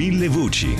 Mille Voci.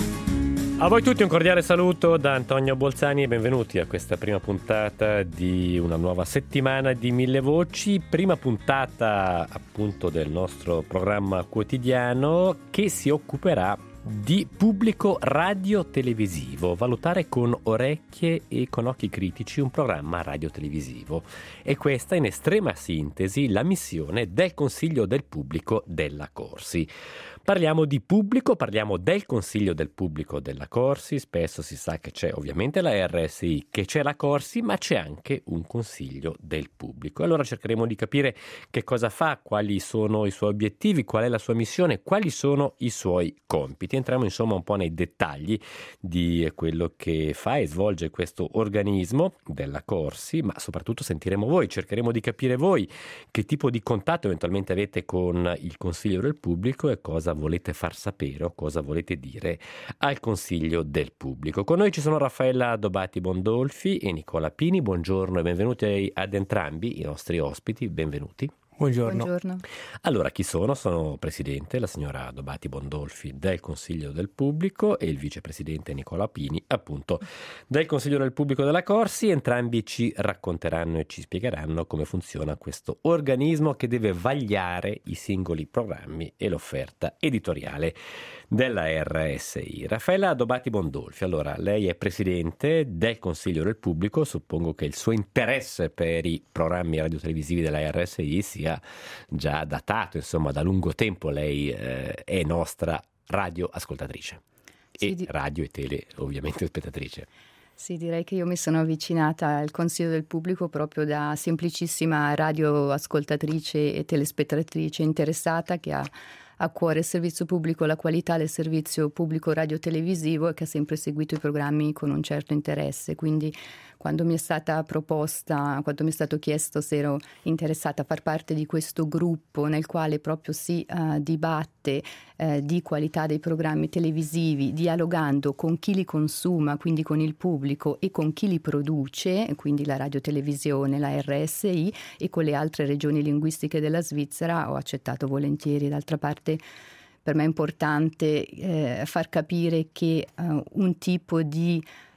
A voi tutti un cordiale saluto da Antonio Bolzani e benvenuti a questa prima puntata di una nuova settimana di Mille Voci, prima puntata appunto del nostro programma quotidiano che si occuperà di pubblico radio-televisivo, valutare con orecchie e con occhi critici un programma radio-televisivo. E questa in estrema sintesi la missione del Consiglio del Pubblico della Corsi. Parliamo di pubblico, parliamo del Consiglio del Pubblico della Corsi, spesso si sa che c'è ovviamente la RSI, che c'è la Corsi, ma c'è anche un Consiglio del Pubblico. Allora cercheremo di capire che cosa fa, quali sono i suoi obiettivi, qual è la sua missione, quali sono i suoi compiti. Entriamo insomma un po' nei dettagli di quello che fa e svolge questo organismo della Corsi, ma soprattutto sentiremo voi, cercheremo di capire voi che tipo di contatto eventualmente avete con il Consiglio del Pubblico e cosa volete far sapere o cosa volete dire al Consiglio del Pubblico. Con noi ci sono Raffaella Dobati Bondolfi e Nicola Pini. Buongiorno e benvenuti ad entrambi i nostri ospiti, benvenuti. Buongiorno. Allora, chi sono? Sono presidente, la signora Dobati Bondolfi del Consiglio del Pubblico e il vicepresidente Nicola Pini, appunto, del Consiglio del Pubblico della Corsi. Entrambi ci racconteranno e ci spiegheranno come funziona questo organismo che deve vagliare i singoli programmi e l'offerta editoriale della RSI. Raffaella Dobati Bondolfi, allora, lei è presidente del Consiglio del Pubblico, suppongo che il suo interesse per i programmi radiotelevisivi della RSI sia già datato, insomma, da lungo tempo. Lei è nostra radioascoltatrice e radio e tele ovviamente spettatrice. Sì, direi che io mi sono avvicinata al Consiglio del Pubblico proprio da semplicissima radioascoltatrice e telespettatrice interessata che ha a cuore il servizio pubblico, la qualità del servizio pubblico radiotelevisivo e che ha sempre seguito i programmi con un certo interesse. Quindi quando mi è stata proposta, quando mi è stato chiesto se ero interessata a far parte di questo gruppo nel quale proprio si dibatte di qualità dei programmi televisivi, dialogando con chi li consuma, quindi con il pubblico, e con chi li produce, quindi la radiotelevisione, la RSI, e con le altre regioni linguistiche della Svizzera, ho accettato volentieri. D'altra parte per me è importante far capire che un tipo di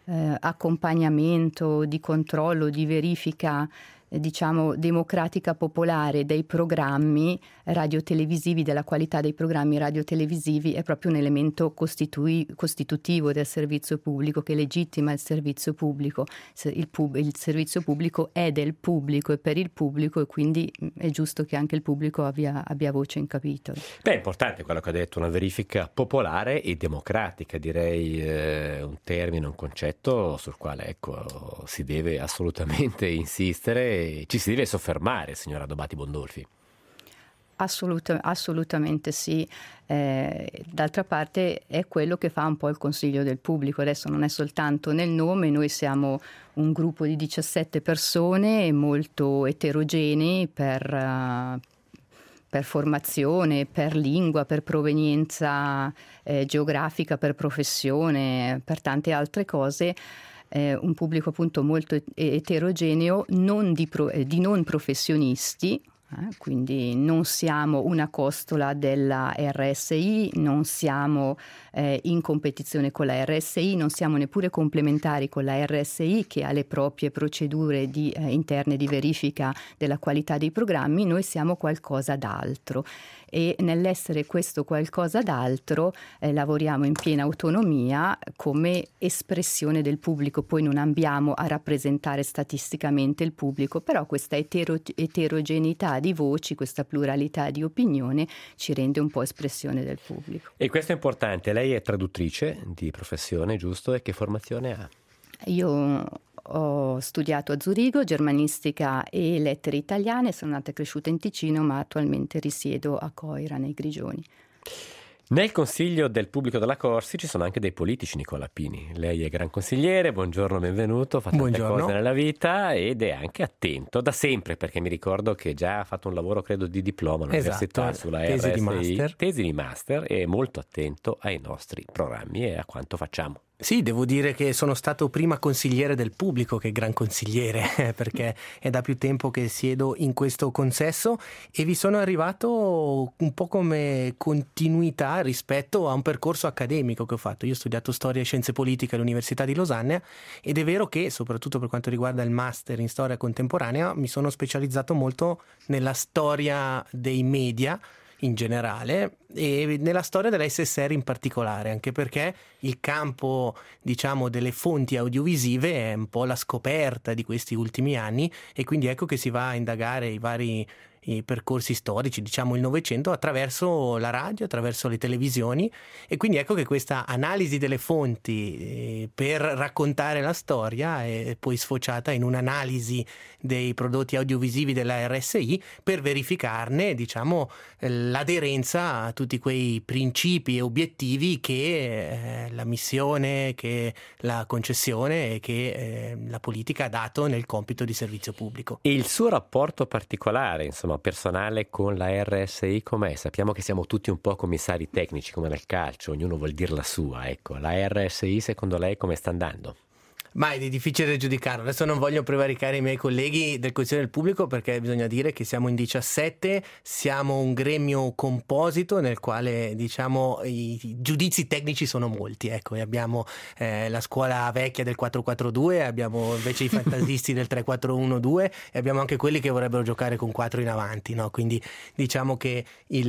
accompagnamento, di controllo, di verifica diciamo democratica popolare dei programmi radiotelevisivi, della qualità dei programmi radiotelevisivi, è proprio un elemento costitutivo del servizio pubblico, che legittima il servizio pubblico. Il servizio pubblico è del pubblico e per il pubblico, e quindi è giusto che anche il pubblico abbia voce in capitolo. Beh, è importante quello che ha detto, una verifica popolare e democratica, direi un termine, un concetto sul quale ecco si deve assolutamente insistere. Ci si deve soffermare, signora Dobati Bondolfi. Assolutamente sì. D'altra parte è quello che fa un po' il Consiglio del Pubblico. Adesso non è soltanto nel nome, noi siamo un gruppo di 17 persone molto eterogenei per formazione, per lingua, per provenienza geografica, per professione, per tante altre cose. Un pubblico appunto molto eterogeneo, di non professionisti, quindi non siamo una costola della RSI, non siamo in competizione con la RSI, non siamo neppure complementari con la RSI, che ha le proprie procedure interne di verifica della qualità dei programmi. Noi siamo qualcosa d'altro, e nell'essere questo qualcosa d'altro lavoriamo in piena autonomia come espressione del pubblico. Poi non abbiamo a rappresentare statisticamente il pubblico, però questa eterogeneità di voci, questa pluralità di opinione ci rende un po' espressione del pubblico. E questo è importante. Lei è traduttrice di professione, giusto? E che formazione ha? Io ho studiato a Zurigo germanistica e lettere italiane, sono nata e cresciuta in Ticino, ma attualmente risiedo a Coira, nei Grigioni. Nel Consiglio del Pubblico della Corsi ci sono anche dei politici, Nicola Pini. Lei è gran consigliere, buongiorno, benvenuto, fa tante cose nella vita ed è anche attento da sempre, perché mi ricordo che già ha fatto un lavoro, credo, di diploma all'università, sulla tesi RSI, di master. Tesi di master, e è molto attento ai nostri programmi e a quanto facciamo. Sì, devo dire che sono stato prima consigliere del pubblico che gran consigliere, perché è da più tempo che siedo in questo consesso e vi sono arrivato un po' come continuità rispetto a un percorso accademico che ho fatto. Io ho studiato storia e scienze politiche all'Università di Losanna ed è vero che, soprattutto per quanto riguarda il master in storia contemporanea, mi sono specializzato molto nella storia dei media in generale e nella storia della SSR in particolare, anche perché il campo, diciamo, delle fonti audiovisive è un po' la scoperta di questi ultimi anni e quindi ecco che si va a indagare i percorsi storici, diciamo il Novecento, attraverso la radio, attraverso le televisioni e quindi ecco che questa analisi delle fonti per raccontare la storia è poi sfociata in un'analisi dei prodotti audiovisivi della RSI per verificarne, diciamo, l'aderenza a tutti quei principi e obiettivi che la missione, che la concessione e che la politica ha dato nel compito di servizio pubblico. E il suo rapporto particolare, insomma, personale con la RSI com'è? Sappiamo che siamo tutti un po' commissari tecnici come nel calcio, ognuno vuol dire la sua, ecco, la RSI secondo lei come sta andando? Ma è difficile giudicarlo. Adesso non voglio prevaricare i miei colleghi del Consiglio del Pubblico perché bisogna dire che siamo in 17, siamo un gremio composito nel quale diciamo i giudizi tecnici sono molti. Ecco, e abbiamo la scuola vecchia del 4-4-2, abbiamo invece i fantasisti del 3-4-1-2 e abbiamo anche quelli che vorrebbero giocare con 4 in avanti, no? Quindi diciamo che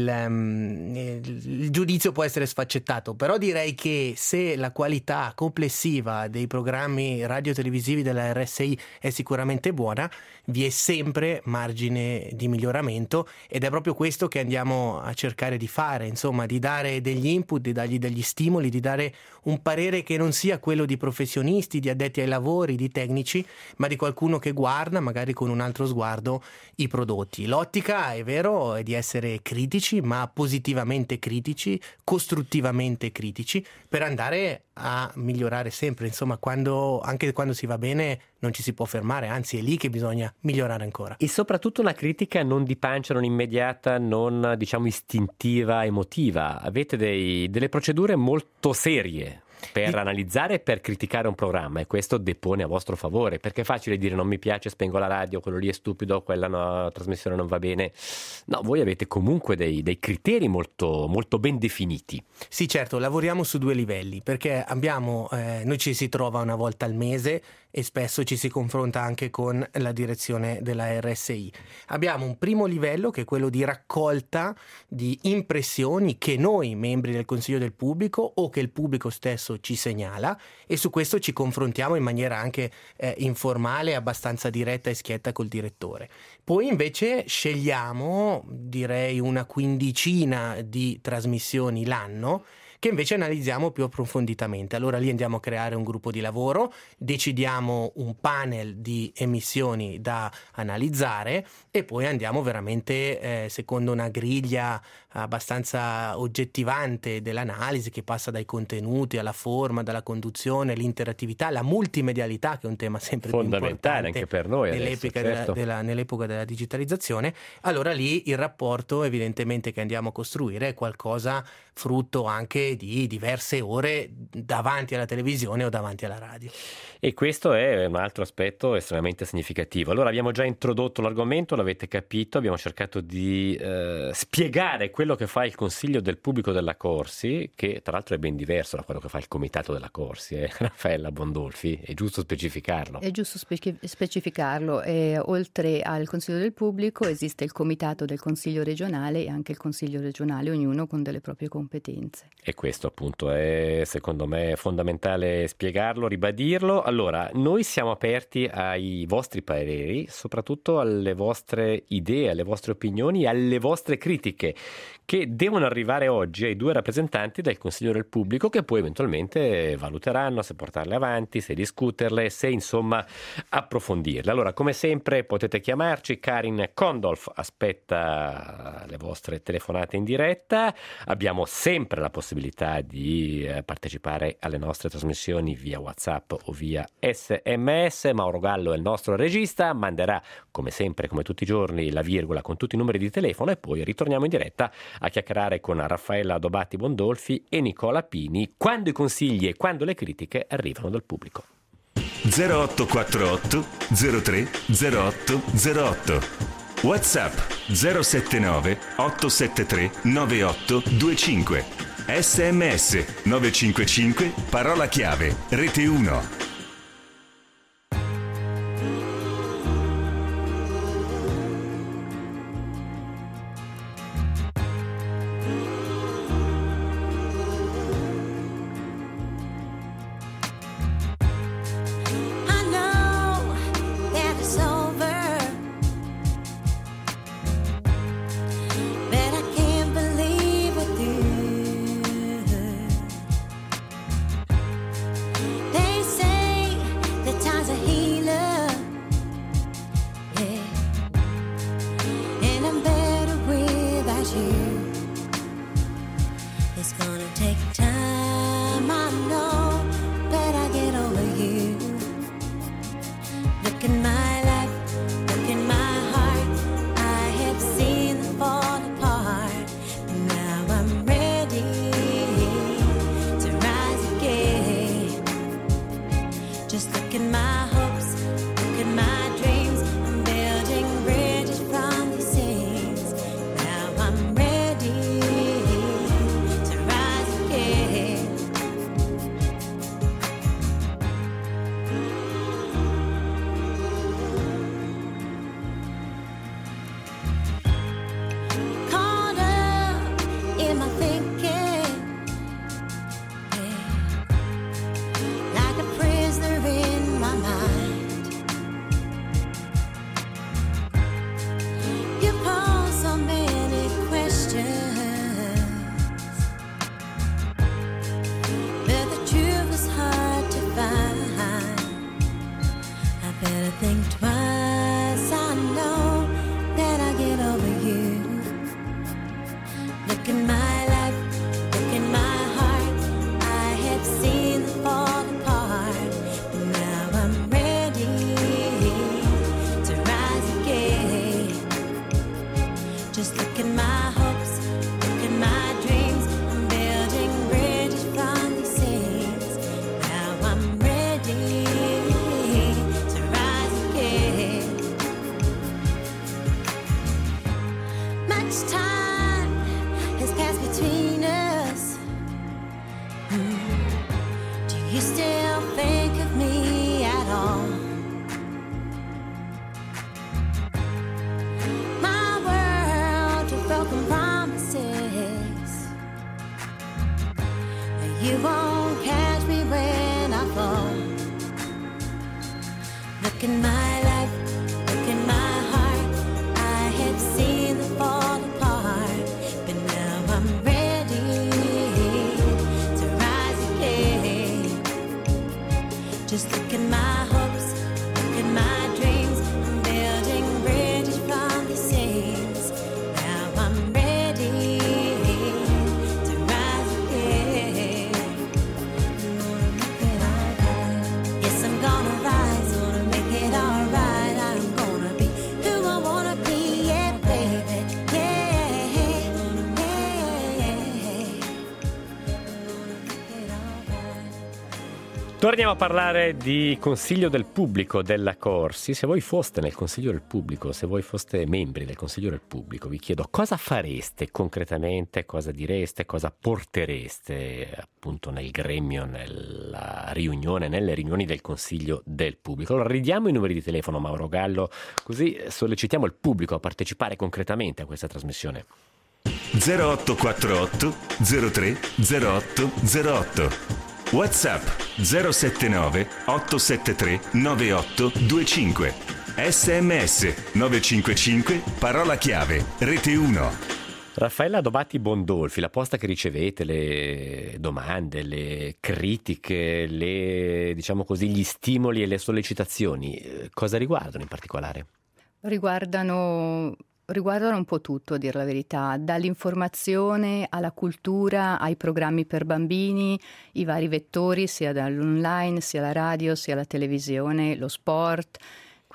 il giudizio può essere sfaccettato, però direi che se la qualità complessiva dei programmi radio-televisivi della RSI è sicuramente buona, vi è sempre margine di miglioramento ed è proprio questo che andiamo a cercare di fare, insomma, di dare degli input, di dargli degli stimoli, di dare un parere che non sia quello di professionisti, di addetti ai lavori, di tecnici, ma di qualcuno che guarda, magari con un altro sguardo, i prodotti. L'ottica, è vero, è di essere critici, ma positivamente critici, costruttivamente critici, per andare a migliorare sempre, insomma, anche quando si va bene non ci si può fermare, anzi è lì che bisogna migliorare ancora. E soprattutto una critica non di pancia, non immediata, non diciamo istintiva, emotiva. Avete delle procedure molto serie per analizzare e per criticare un programma e questo depone a vostro favore, perché è facile dire non mi piace, spengo la radio, quello lì è stupido, quella no, trasmissione non va bene. No, voi avete comunque dei criteri molto, molto ben definiti. Sì, certo, lavoriamo su 2 livelli perché noi ci si trova una volta al mese e spesso ci si confronta anche con la direzione della RSI. Abbiamo un primo livello che è quello di raccolta di impressioni che noi, membri del Consiglio del Pubblico o che il pubblico stesso ci segnala e su questo ci confrontiamo in maniera anche informale, abbastanza diretta e schietta col direttore. Poi invece scegliamo, direi una quindicina di trasmissioni l'anno che invece analizziamo più approfonditamente. Allora lì andiamo a creare un gruppo di lavoro, decidiamo un panel di emissioni da analizzare e poi andiamo veramente secondo una griglia abbastanza oggettivante dell'analisi che passa dai contenuti alla forma, dalla conduzione, l'interattività, la multimedialità che è un tema sempre fondamentale più importante anche per noi nell'epoca, adesso, certo. Nell'epoca della digitalizzazione. Allora lì il rapporto evidentemente che andiamo a costruire è qualcosa frutto anche di diverse ore davanti alla televisione o davanti alla radio. E questo è un altro aspetto estremamente significativo. Allora abbiamo già introdotto l'argomento, l'avete capito, abbiamo cercato di spiegare quello che fa il Consiglio del Pubblico della Corsi, che tra l'altro è ben diverso da quello che fa il Comitato della Corsi, Raffaella Bondolfi, è giusto specificarlo? È giusto specificarlo, oltre al Consiglio del Pubblico esiste il Comitato del Consiglio regionale e anche il Consiglio regionale, ognuno con delle proprie competenze. E questo appunto è secondo me fondamentale spiegarlo, ribadirlo. Allora, noi siamo aperti ai vostri pareri, soprattutto alle vostre idee, alle vostre opinioni, alle vostre critiche, che devono arrivare oggi ai 2 rappresentanti del Consiglio del Pubblico che poi eventualmente valuteranno se portarle avanti, se discuterle, se insomma approfondirle. Allora, come sempre potete chiamarci, Karin Kondolf aspetta le vostre telefonate in diretta, abbiamo sempre la possibilità di partecipare alle nostre trasmissioni via WhatsApp o via SMS. Mauro Gallo è il nostro regista, manderà come sempre, come tutti i giorni, la virgola con tutti i numeri di telefono e poi ritorniamo in diretta a chiacchierare con Raffaella Adobati Bondolfi e Nicola Pini, quando i consigli e quando le critiche arrivano dal pubblico. 0848 03 08 08 WhatsApp 079 873 9825 SMS 955 parola chiave Rete 1. Torniamo a parlare di consiglio del pubblico della Corsi. Se voi foste nel consiglio del pubblico, se voi foste membri del consiglio del pubblico, vi chiedo cosa fareste concretamente, cosa direste, cosa portereste appunto nel gremio, nelle riunioni del consiglio del pubblico. Allora ridiamo i numeri di telefono, Mauro Gallo, così sollecitiamo il pubblico a partecipare concretamente a questa trasmissione. 0848 03 08 08 WhatsApp 079 873 9825 SMS 955 parola chiave Rete 1. Raffaella Adobati Bondolfi, la posta che ricevete, le domande, le critiche, diciamo così, gli stimoli e le sollecitazioni, cosa riguardano in particolare? Riguardano un po' tutto, a dire la verità, dall'informazione alla cultura, ai programmi per bambini, i vari vettori, sia dall'online, sia la radio, sia la televisione, lo sport.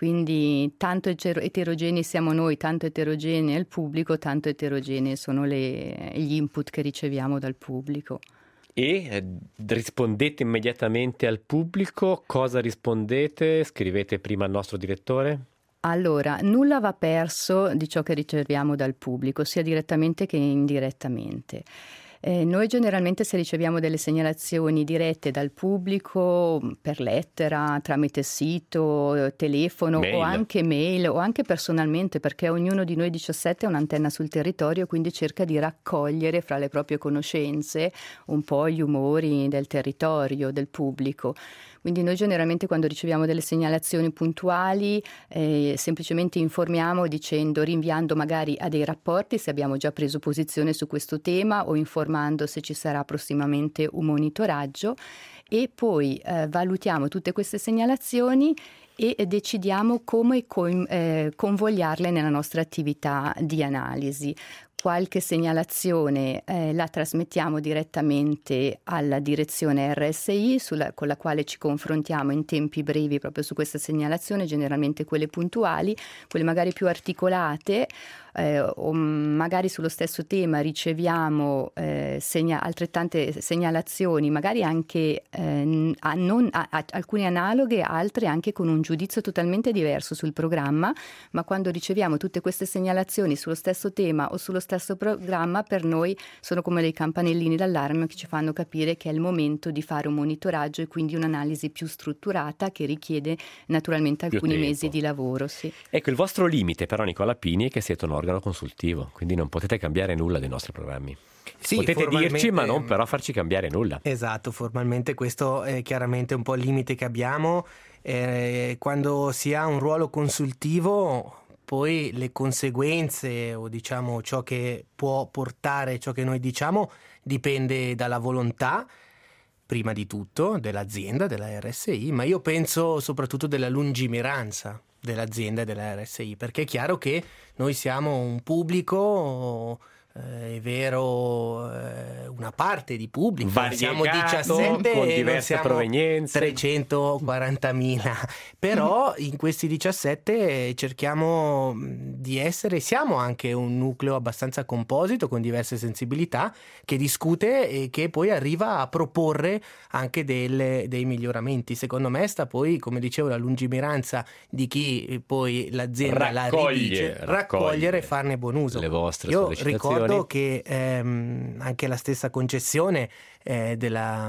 quindi tanto eterogenei siamo noi, tanto eterogeneo è il pubblico, tanto eterogenei sono gli input che riceviamo dal pubblico. E rispondete immediatamente al pubblico? Cosa rispondete? Scrivete prima al nostro direttore? Allora, nulla va perso di ciò che riceviamo dal pubblico, sia direttamente che indirettamente. Noi generalmente, se riceviamo delle segnalazioni dirette dal pubblico per lettera, tramite sito, telefono mail, o anche mail o anche personalmente, perché ognuno di noi 17 ha un'antenna sul territorio, quindi cerca di raccogliere fra le proprie conoscenze un po' gli umori del territorio, del pubblico. Quindi noi generalmente, quando riceviamo delle segnalazioni puntuali, semplicemente informiamo rinviando magari a dei rapporti se abbiamo già preso posizione su questo tema, o informando se ci sarà prossimamente un monitoraggio, e poi valutiamo tutte queste segnalazioni e decidiamo come convogliarle nella nostra attività di analisi. Qualche segnalazione la trasmettiamo direttamente alla direzione RSI, con la quale ci confrontiamo in tempi brevi proprio su questa segnalazione, generalmente quelle puntuali, quelle magari più articolate, o magari sullo stesso tema riceviamo altrettante segnalazioni, magari anche alcune analoghe, altre anche con un giudizio totalmente diverso sul programma, ma quando riceviamo tutte queste segnalazioni sullo stesso tema o sullo stesso programma, per noi sono come dei campanellini d'allarme che ci fanno capire che è il momento di fare un monitoraggio e quindi un'analisi più strutturata, che richiede naturalmente alcuni mesi di lavoro. Sì. Ecco, il vostro limite però, Nicola Pini, è che siete un organo consultivo, quindi non potete cambiare nulla dei nostri programmi. Sì, potete dirci, ma non però farci cambiare nulla. Esatto, formalmente questo è chiaramente un po' il limite che abbiamo. Quando si ha un ruolo consultivo, poi le conseguenze, o diciamo ciò che può portare ciò che noi diciamo, dipende dalla volontà, prima di tutto, dell'azienda, della RSI, ma io penso soprattutto della lungimiranza dell'azienda e della RSI, perché è chiaro che noi siamo un pubblico, è vero, una parte di pubblico, siamo 17 con e diverse provenienze, 340.000, però in questi 17 cerchiamo di siamo anche un nucleo abbastanza composito, con diverse sensibilità, che discute e che poi arriva a proporre anche dei miglioramenti. Secondo me sta poi, come dicevo, la lungimiranza di chi poi l'azienda la ridice, raccogliere e farne buon uso. Le vostre Io sollecitazioni. ricordo che anche la stessa concessione per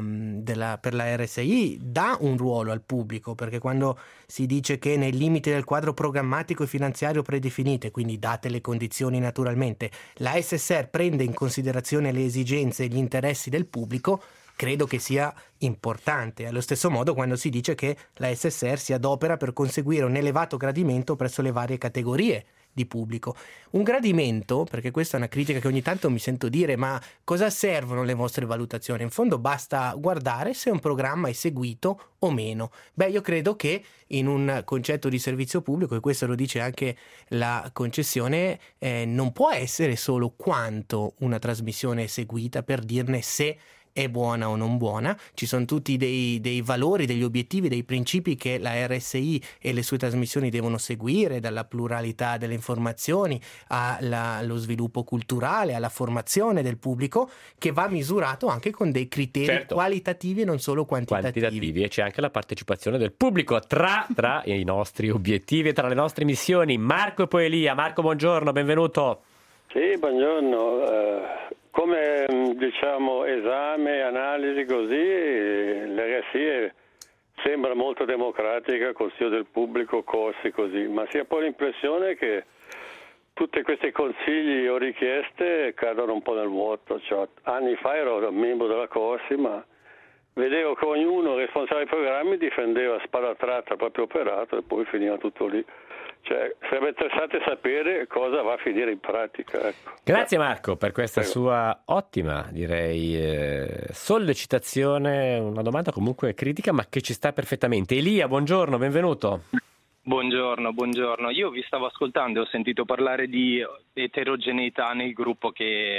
la RSI dà un ruolo al pubblico, perché quando si dice che nei limiti del quadro programmatico e finanziario predefinite, quindi date le condizioni naturalmente, la SSR prende in considerazione le esigenze e gli interessi del pubblico, credo che sia importante. Allo stesso modo, quando si dice che la SSR si adopera per conseguire un elevato gradimento presso le varie categorie di pubblico. Un gradimento, perché questa è una critica che ogni tanto mi sento dire, ma cosa servono le vostre valutazioni? In fondo basta guardare se un programma è seguito o meno. Beh, io credo che in un concetto di servizio pubblico, e questo lo dice anche la concessione, non può essere solo quanto una trasmissione è seguita per dirne se è buona o non buona. Ci sono tutti dei valori, degli obiettivi, dei principi che la RSI e le sue trasmissioni devono seguire, dalla pluralità delle informazioni allo sviluppo culturale, alla formazione del pubblico, che va misurato anche con dei criteri qualitativi e non solo quantitativi. E c'è anche la partecipazione del pubblico tra i nostri obiettivi e tra le nostre missioni. Marco e poi Elia. Marco, buongiorno, benvenuto. Sì, buongiorno. Come diciamo esame, analisi così, l'RSI sembra molto democratica, consiglio del pubblico, corsi così, ma si ha poi l'impressione che tutti questi consigli o richieste cadono un po' nel vuoto. Cioè, anni fa ero membro della corsi, ma vedevo che ognuno, responsabile dei programmi, difendeva a spada tratta il proprio operato e poi finiva tutto lì. Cioè, sarebbe interessante sapere cosa va a finire in pratica. Ecco. Grazie Marco per questa sua ottima, direi, sollecitazione, una domanda comunque critica ma che ci sta perfettamente. Elia, buongiorno, benvenuto. Buongiorno. Io vi stavo ascoltando e ho sentito parlare di eterogeneità nel gruppo che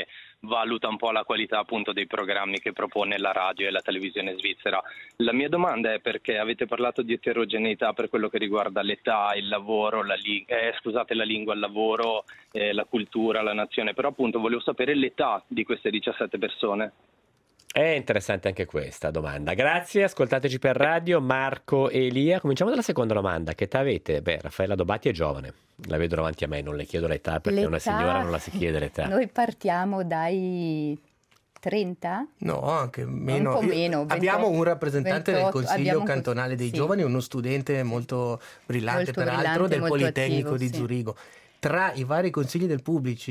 valuta un po' la qualità appunto dei programmi che propone la radio e la televisione svizzera. La mia domanda è perché avete parlato di eterogeneità per quello che riguarda l'età, il lavoro, la lingua, il lavoro, la cultura, la nazione, però appunto volevo sapere l'età di queste 17 persone. È interessante anche questa domanda. Grazie, ascoltateci per radio. Marco e Elia. Cominciamo dalla seconda domanda. Che età avete? Beh, Raffaella Dobati è giovane. La vedo davanti a me, non le chiedo l'età perché una signora non la si chiede l'età. Noi partiamo dai 30? No, anche meno. Un po' meno. 28, abbiamo un rappresentante 28, del Consiglio cantonale dei giovani, uno studente molto brillante, peraltro, del Politecnico attivo, di Zurigo. Tra i vari consigli del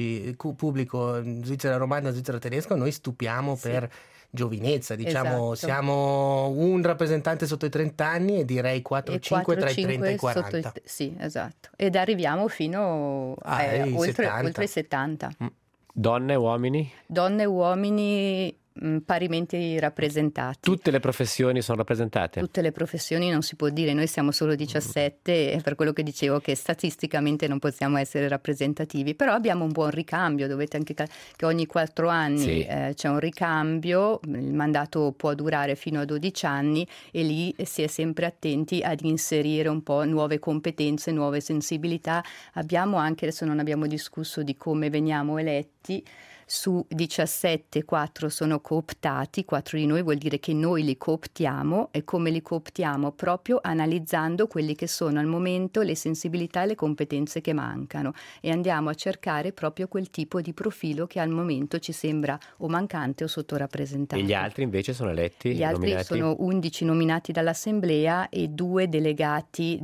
pubblico, Svizzera romana, Svizzera tedesca, noi stupiamo per giovinezza, diciamo, esatto. Siamo un rappresentante sotto i 30 anni e direi 4-5 tra i 30 e i 40. Sì, esatto. Ed arriviamo fino oltre i 70. Donne, uomini? Donne e uomini parimenti rappresentati. Tutte le professioni sono rappresentate? Tutte le professioni non si può dire, noi siamo solo 17 e per quello che dicevo che statisticamente non possiamo essere rappresentativi, però abbiamo un buon ricambio, dovete anche che ogni 4 anni c'è un ricambio, il mandato può durare fino a 12 anni e lì si è sempre attenti ad inserire un po' nuove competenze, nuove sensibilità. Abbiamo anche, adesso non abbiamo discusso di come veniamo eletti, su 17, 4 sono cooptati, 4 di noi vuol dire che noi li cooptiamo, e come li cooptiamo? Proprio analizzando quelli che sono al momento le sensibilità e le competenze che mancano, e andiamo a cercare proprio quel tipo di profilo che al momento ci sembra o mancante o sottorappresentato. E gli altri invece sono eletti? Gli altri nominati? sono 11 nominati dall'Assemblea e 2 delegati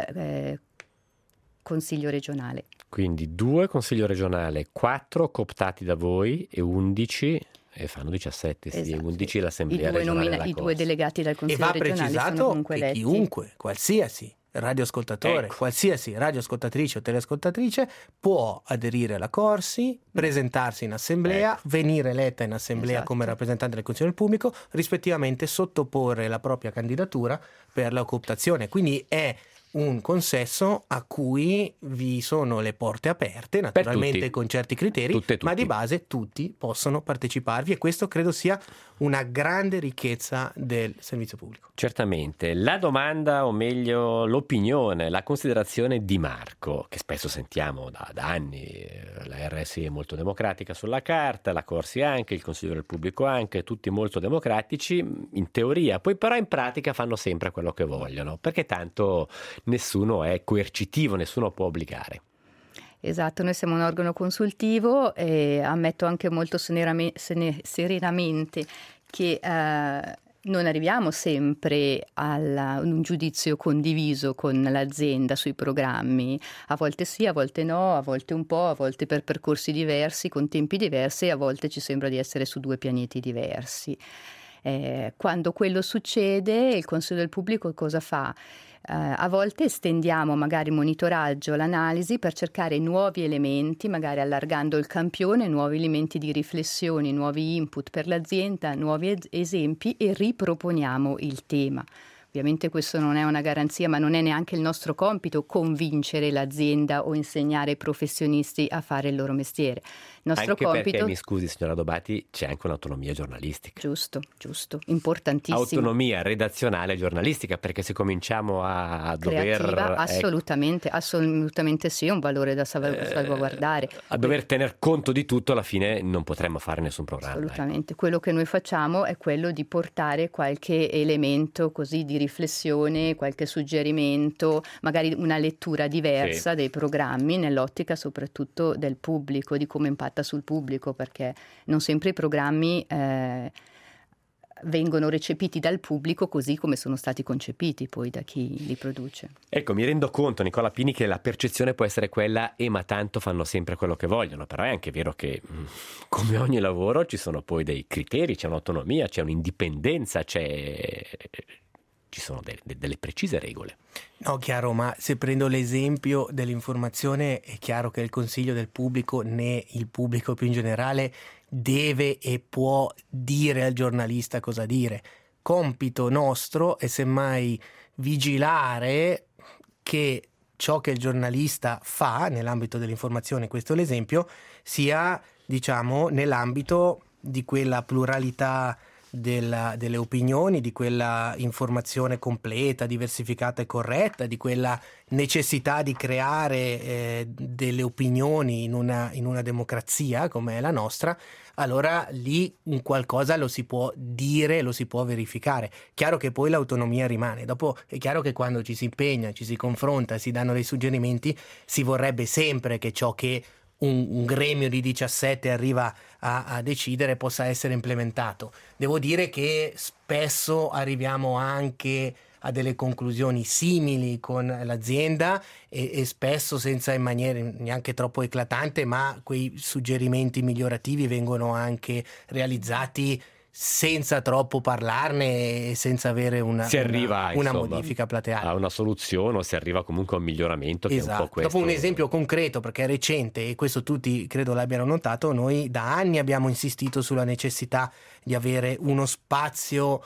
dal Consiglio regionale. Quindi 2 consiglio regionale, 4 cooptati da voi e 11 e fanno 17, sì, Esatto. 11 l'assemblea regionale. I 2 delegati dal Consiglio regionale sono precisato comunque che eletti. chiunque, qualsiasi radioascoltatore, qualsiasi radioascoltatrice o teleascoltatrice può aderire alla corsi, presentarsi in assemblea, venire eletta in assemblea come rappresentante del Consiglio del Pubblico, rispettivamente sottoporre la propria candidatura per la cooptazione. Quindi è un consesso a cui vi sono le porte aperte, naturalmente con certi criteri, ma di base tutti possono parteciparvi, e questo credo sia una grande ricchezza del servizio pubblico. Certamente. La domanda, o meglio l'opinione, la considerazione di Marco, che spesso sentiamo da anni. La RSI è molto democratica sulla carta, la Corsi anche, il Consiglio del Pubblico anche, tutti molto democratici in teoria, poi però in pratica fanno sempre quello che vogliono, perché tanto nessuno è coercitivo, nessuno può obbligare. Esatto, noi siamo un organo consultivo e ammetto anche molto serenamente che non arriviamo sempre a un giudizio condiviso con l'azienda sui programmi, a volte sì, a volte no, a volte un po', a volte per percorsi diversi, con tempi diversi, e a volte ci sembra di essere su 2 pianeti diversi. Quando quello succede, il Consiglio del Pubblico cosa fa? A volte estendiamo magari il monitoraggio, l'analisi per cercare nuovi elementi, magari allargando il campione, nuovi elementi di riflessione, nuovi input per l'azienda, nuovi esempi, e riproponiamo il tema. Ovviamente questo non è una garanzia, ma non è neanche il nostro compito convincere l'azienda o insegnare ai professionisti a fare il loro mestiere. Il nostro anche compito... perché, mi scusi signora Dobati, c'è anche un'autonomia giornalistica. Giusto, importantissimo. Autonomia redazionale e giornalistica, perché se cominciamo a creativa, assolutamente sì, è un valore da salvaguardare. A dover tener conto di tutto, alla fine non potremmo fare nessun programma. Assolutamente, quello che noi facciamo è quello di portare qualche elemento così di riflessione, qualche suggerimento, magari una lettura diversa dei programmi, nell'ottica soprattutto del pubblico, di come impatta sul pubblico, perché non sempre i programmi vengono recepiti dal pubblico così come sono stati concepiti poi da chi li produce. Ecco, mi rendo conto, Nicola Pini, che la percezione può essere quella ma tanto fanno sempre quello che vogliono, però è anche vero che come ogni lavoro ci sono poi dei criteri, c'è un'autonomia, c'è un'indipendenza, ci sono delle precise regole. No, chiaro, ma se prendo l'esempio dell'informazione, è chiaro che il Consiglio del Pubblico, né il pubblico più in generale, deve e può dire al giornalista cosa dire. Compito nostro è semmai vigilare che ciò che il giornalista fa nell'ambito dell'informazione, questo è l'esempio, sia diciamo, nell'ambito di quella pluralità delle opinioni, di quella informazione completa, diversificata e corretta, di quella necessità di creare delle opinioni in una democrazia come è la nostra, allora lì un qualcosa lo si può dire, lo si può verificare. Chiaro che poi l'autonomia rimane. Dopo è chiaro che quando ci si impegna, ci si confronta, si danno dei suggerimenti, si vorrebbe sempre che ciò che un gremio di 17 arriva a decidere possa essere implementato. Devo dire che spesso arriviamo anche a delle conclusioni simili con l'azienda e spesso senza in maniera neanche troppo eclatante, ma quei suggerimenti migliorativi vengono anche realizzati senza troppo parlarne e senza avere una modifica plateale. A una soluzione, o si arriva comunque a un miglioramento, che è un po' questo. Dopo un esempio concreto, perché è recente e questo tutti credo l'abbiano notato, noi da anni abbiamo insistito sulla necessità di avere uno spazio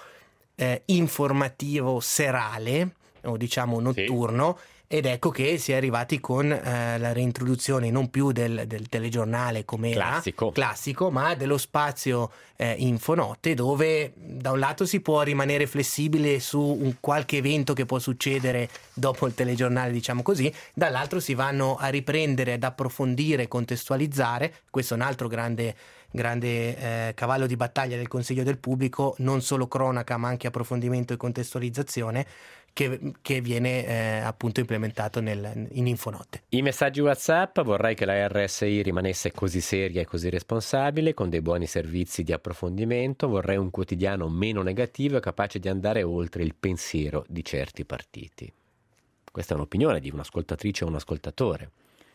informativo serale o diciamo notturno. Sì. Ed ecco che si è arrivati con la reintroduzione non più del telegiornale come classico, ma dello spazio Infonotte, dove da un lato si può rimanere flessibile su un qualche evento che può succedere dopo il telegiornale, diciamo così, dall'altro si vanno a riprendere, ad approfondire, contestualizzare. Questo è un altro grande cavallo di battaglia del Consiglio del Pubblico, non solo cronaca ma anche approfondimento e contestualizzazione, che viene appunto implementato in Infonotte. I messaggi WhatsApp: vorrei che la RSI rimanesse così seria e così responsabile, con dei buoni servizi di approfondimento. Vorrei un quotidiano meno negativo e capace di andare oltre il pensiero di certi partiti. Questa è un'opinione di un'ascoltatrice o un ascoltatore.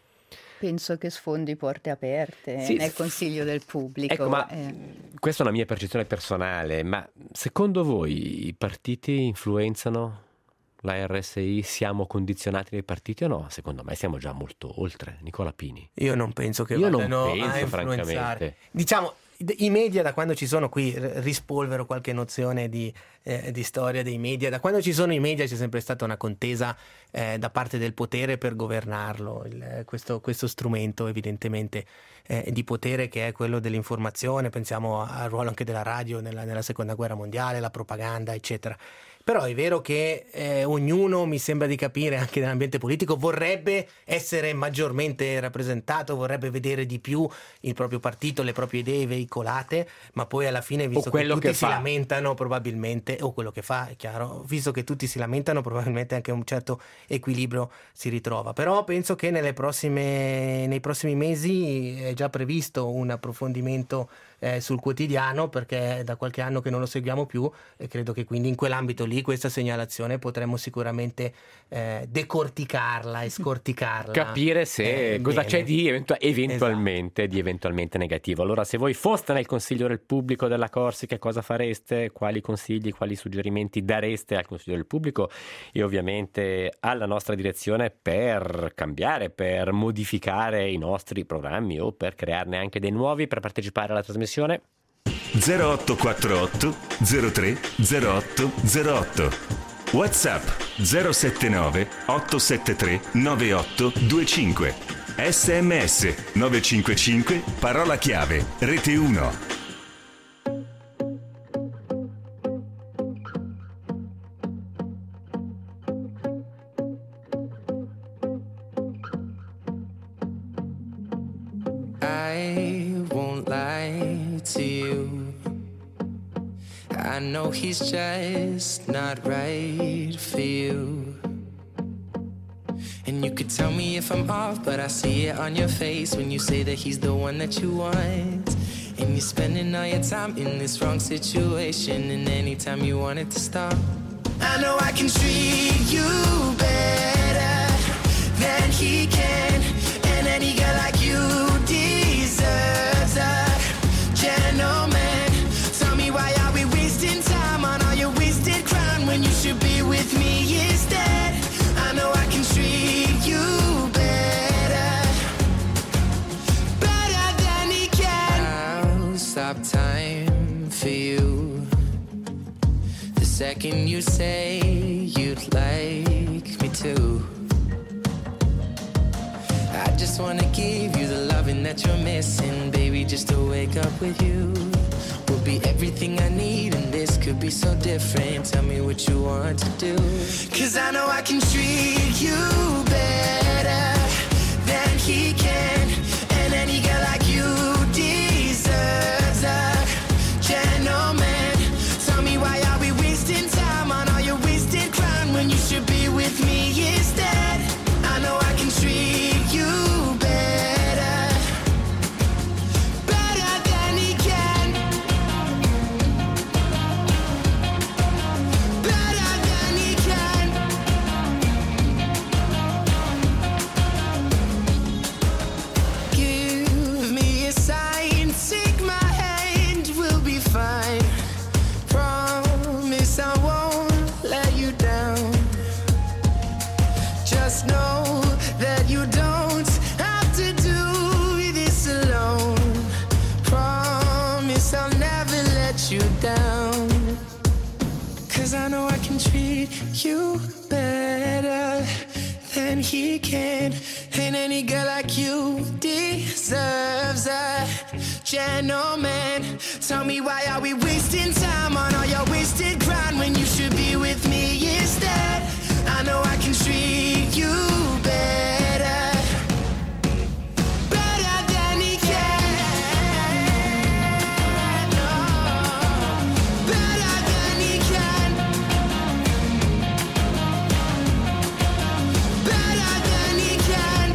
Penso che sfondi porte aperte nel Consiglio del Pubblico. Ecco, ma questa è una mia percezione personale, ma secondo voi i partiti influenzano la RSI? Siamo condizionati dai partiti o no? Secondo me siamo già molto oltre. Nicola Pini. Io non penso che vadano a influenzare. Francamente. Diciamo, i media, da quando ci sono, qui rispolvero qualche nozione di storia dei media, da quando ci sono i media c'è sempre stata una contesa da parte del potere per governarlo, questo strumento evidentemente di potere che è quello dell'informazione. Pensiamo al ruolo anche della radio nella seconda guerra mondiale, la propaganda eccetera. Però è vero che ognuno, mi sembra di capire, anche nell'ambiente politico, vorrebbe essere maggiormente rappresentato, vorrebbe vedere di più il proprio partito, le proprie idee veicolate, ma poi alla fine, visto che tutti si lamentano probabilmente, o quello che fa, è chiaro, visto che tutti si lamentano, probabilmente anche un certo equilibrio si ritrova. Però penso che nei prossimi mesi è già previsto un approfondimento sul quotidiano, perché da qualche anno che non lo seguiamo più, e credo che quindi in quell'ambito lì questa segnalazione potremmo sicuramente decorticarla e scorticarla, capire se cosa c'è di eventualmente negativo. Allora, se voi foste nel Consiglio del Pubblico della Corsica, cosa fareste? Quali consigli, quali suggerimenti dareste al Consiglio del Pubblico e ovviamente alla nostra direzione per cambiare, per modificare i nostri programmi o per crearne anche dei nuovi? Per partecipare alla trasmissione 0848 03 08 08 WhatsApp 079 873 9825 SMS 955 parola chiave Rete 1. I know he's just not right for you. And you could tell me if I'm off, but I see it on your face when you say that he's the one that you want. And you're spending all your time in this wrong situation, and anytime you want it to stop. I know I can treat you better than he can, and any girl like you deserves a gentleman. Tell me, why are we wasting time on all your wasted crown when you should be with me instead? I know I can treat you better than he can. I'll stop time for you the second you say you'd like me to. I just wanna give you the loving that you're missing, baby, just to wake up with you will be everything I need, and this could be so different. Tell me what you want to do, 'cause I know I can treat you better than he can, and any girl like you deserves a gentleman. Tell me, why are we wasting time on all your wasted crime when you should be with me instead? I know I can treat you better, better than he can, better than he can. Give me a sign, take my hand, we'll be fine. Promise I won't let you down. Just know that you don't have to do this alone. Promise I'll never let you down. 'Cause I know I can treat you better than he can, and any girl like you deserves a gentleman. Tell me, why are we wasting time on all your wasted grind when you should be with me instead? I know I can treat you better, better than he can. Oh, better than he can, better than he can.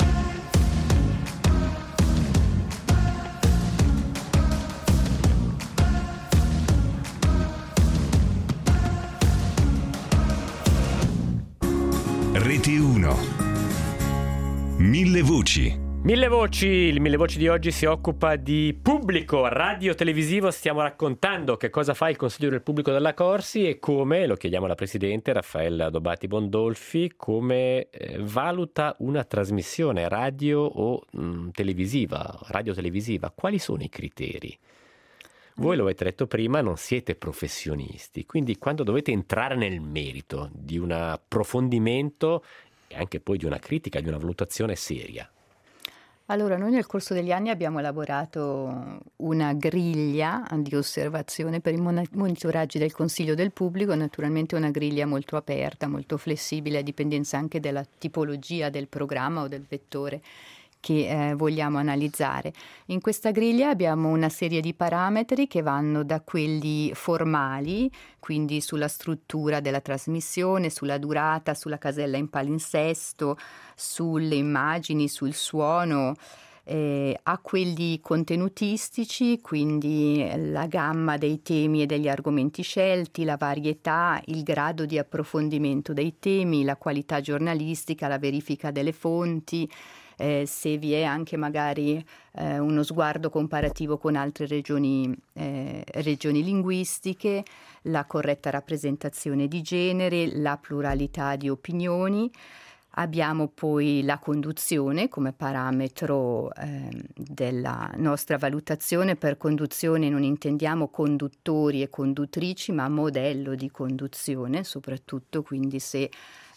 Rete 1. Mille voci. Mille voci, il Mille voci di oggi si occupa di pubblico radio-televisivo. Stiamo raccontando che cosa fa il Consiglio del Pubblico della Corsi e come, lo chiediamo alla Presidente Raffaella Dobati Bondolfi, come valuta una trasmissione radio o televisiva, radio-televisiva. Quali sono i criteri? Voi lo avete detto prima, non siete professionisti, quindi quando dovete entrare nel merito di un approfondimento e anche poi di una critica, di una valutazione seria. Allora, noi nel corso degli anni abbiamo elaborato una griglia di osservazione per i monitoraggi del Consiglio del Pubblico, naturalmente una griglia molto aperta, molto flessibile, a dipendenza anche della tipologia del programma o del vettore che vogliamo analizzare. In questa griglia abbiamo una serie di parametri che vanno da quelli formali, quindi sulla struttura della trasmissione, sulla durata, sulla casella in palinsesto, sulle immagini, sul suono, a quelli contenutistici, quindi la gamma dei temi e degli argomenti scelti, la varietà, il grado di approfondimento dei temi, la qualità giornalistica, la verifica delle fonti, se vi è anche magari uno sguardo comparativo con altre regioni linguistiche, la corretta rappresentazione di genere, la pluralità di opinioni. Abbiamo poi la conduzione come parametro della nostra valutazione. Per conduzione non intendiamo conduttori e conduttrici, ma modello di conduzione, soprattutto quindi se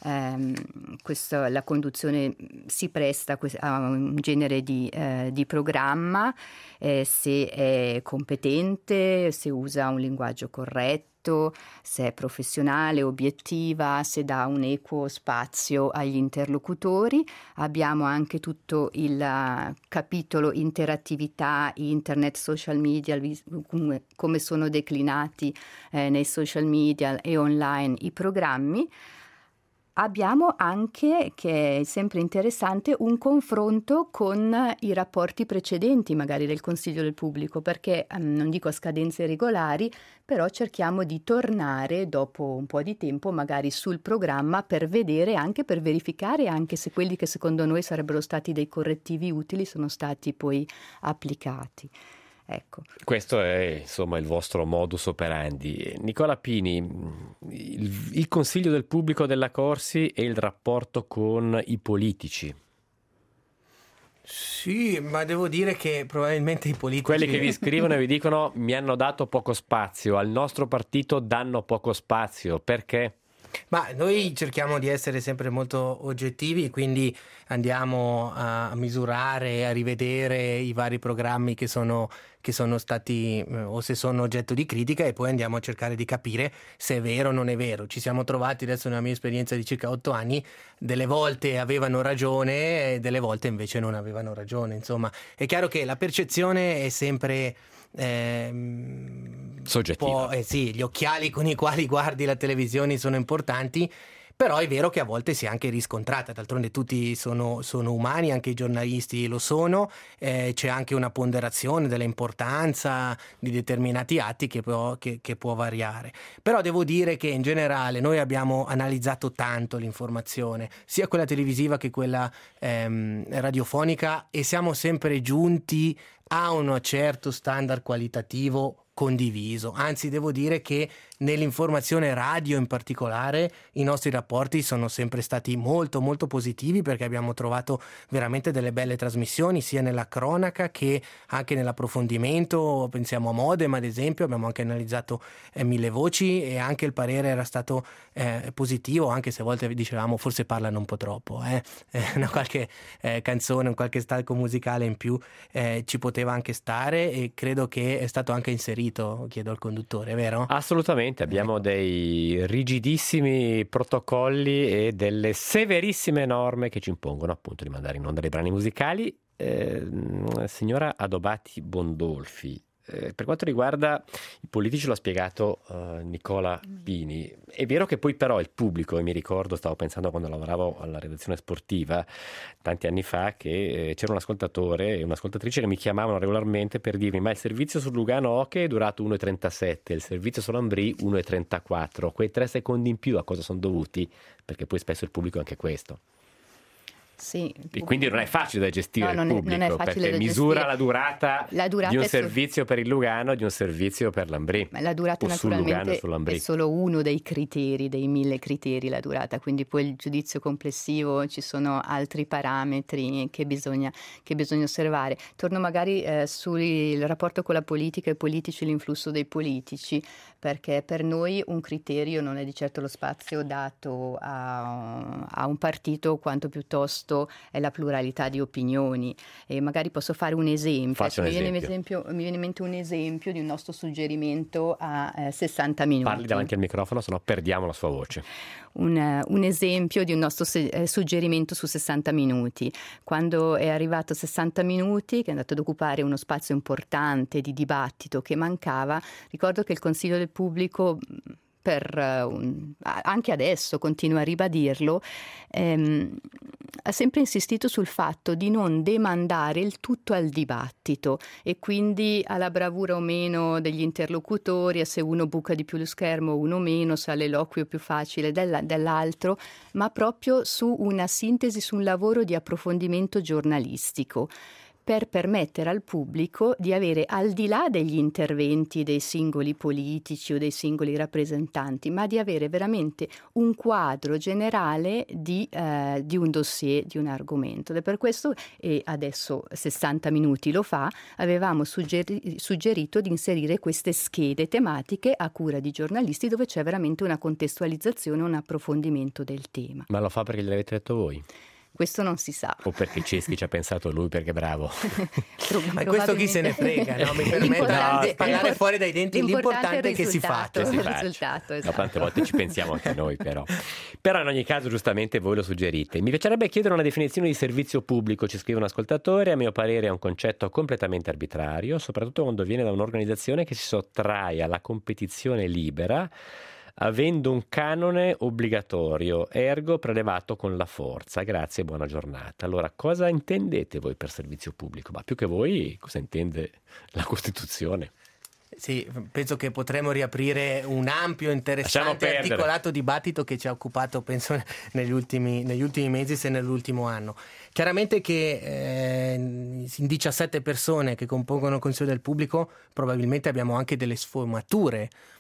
la conduzione si presta a un genere di programma, se è competente, se usa un linguaggio corretto, se è professionale, obiettiva, se dà un equo spazio agli interlocutori. Abbiamo anche tutto il capitolo interattività, internet, social media, come sono declinati nei social media e online i programmi. Abbiamo anche, che è sempre interessante, un confronto con i rapporti precedenti magari del Consiglio del Pubblico, perché non dico a scadenze regolari, però cerchiamo di tornare dopo un po' di tempo magari sul programma per vedere, anche per verificare anche se quelli che secondo noi sarebbero stati dei correttivi utili sono stati poi applicati. Ecco. Questo è insomma il vostro modus operandi. Nicola Pini, il Consiglio del Pubblico della Corsi e il rapporto con i politici. Sì, ma devo dire che probabilmente i politici... Quelli che vi scrivono e vi dicono mi hanno dato poco spazio, al nostro partito danno poco spazio, perché? Ma noi cerchiamo di essere sempre molto oggettivi, quindi andiamo a misurare, a rivedere i vari programmi che sono stati o se sono oggetto di critica, e poi andiamo a cercare di capire se è vero o non è vero. Ci siamo trovati, adesso nella mia esperienza di circa 8 anni, delle volte avevano ragione e delle volte invece non avevano ragione. Insomma, è chiaro che la percezione è sempre soggettiva. Sì, gli occhiali con i quali guardi la televisione sono importanti, però è vero che a volte si è anche riscontrata. D'altronde tutti sono umani, anche i giornalisti lo sono, c'è anche una ponderazione dell'importanza di determinati atti che può variare. Però devo dire che in generale noi abbiamo analizzato tanto l'informazione, sia quella televisiva che quella radiofonica, e siamo sempre giunti a un certo standard qualitativo condiviso. Anzi, devo dire che nell'informazione radio in particolare i nostri rapporti sono sempre stati molto molto positivi, perché abbiamo trovato veramente delle belle trasmissioni sia nella cronaca che anche nell'approfondimento. Pensiamo a Modem, ad esempio, abbiamo anche analizzato Mille Voci e anche il parere era stato positivo, anche se a volte dicevamo forse parlano un po' troppo, qualche canzone, un qualche stalco musicale in più ci poteva anche stare, e credo che è stato anche inserito, chiedo al conduttore, vero? Assolutamente, abbiamo dei rigidissimi protocolli e delle severissime norme che ci impongono appunto di mandare in onda dei brani musicali. Signora Adobati Bondolfi, per quanto riguarda i politici, l'ha spiegato Nicola Pini. È vero che poi però il pubblico, e mi ricordo, stavo pensando quando lavoravo alla redazione sportiva tanti anni fa, che c'era un ascoltatore e un'ascoltatrice che mi chiamavano regolarmente per dirmi: ma il servizio sul Lugano Hockey è durato 1,37, il servizio sull'Ambrì 1,34, quei 3 secondi in più a cosa sono dovuti? Perché poi spesso il pubblico è anche questo. Sì, e quindi non è facile da gestire, no, il pubblico, non è perché misura la durata di un servizio per il Lugano, di un servizio per l'Ambrì. La durata naturalmente è solo uno dei criteri, dei 1000 criteri, la durata, quindi poi il giudizio complessivo, ci sono altri parametri che bisogna osservare. Torno magari sul rapporto con la politica e i politici, l'influsso dei politici, perché per noi un criterio non è di certo lo spazio dato a un partito, quanto piuttosto è la pluralità di opinioni. E magari posso fare un esempio. Mi viene in mente un esempio di un nostro suggerimento a 60 minuti. Parli davanti al microfono, sennò perdiamo la sua voce. Un esempio di un nostro suggerimento su 60 minuti. Quando è arrivato 60 minuti, che è andato ad occupare uno spazio importante di dibattito che mancava, ricordo che il Consiglio del Pubblico, anche adesso continua a ribadirlo, ha sempre insistito sul fatto di non demandare il tutto al dibattito e quindi alla bravura o meno degli interlocutori, a se uno buca di più lo schermo o uno meno, se ha l'eloquio più facile dell'altro, ma proprio su una sintesi, su un lavoro di approfondimento giornalistico, per permettere al pubblico di avere, al di là degli interventi dei singoli politici o dei singoli rappresentanti, ma di avere veramente un quadro generale di un dossier, di un argomento. Ed è per questo, e adesso 60 minuti lo fa, avevamo suggerito di inserire queste schede tematiche a cura di giornalisti, dove c'è veramente una contestualizzazione, un approfondimento del tema. Ma lo fa perché gliel'avete detto voi? Questo non si sa. O perché Ceschi ci ha pensato lui, perché è bravo. Ma questo chi se ne frega, no? Mi permetta di parlare fuori dai denti, l'importante è che si faccia. Il risultato, esatto. Tante volte ci pensiamo anche noi, però in ogni caso giustamente voi lo suggerite. Mi piacerebbe chiedere una definizione di servizio pubblico, ci scrive un ascoltatore. A mio parere è un concetto completamente arbitrario, soprattutto quando viene da un'organizzazione che si sottrae alla competizione libera, avendo un canone obbligatorio, ergo prelevato con la forza. Grazie, buona giornata. Allora, cosa intendete voi per servizio pubblico? Ma più che voi, cosa intende la Costituzione? Sì, penso che potremo riaprire un ampio, interessante, articolato dibattito che ci ha occupato, penso, negli ultimi mesi, se nell'ultimo anno. Chiaramente che in 17 persone che compongono il Consiglio del Pubblico probabilmente abbiamo anche delle sfumature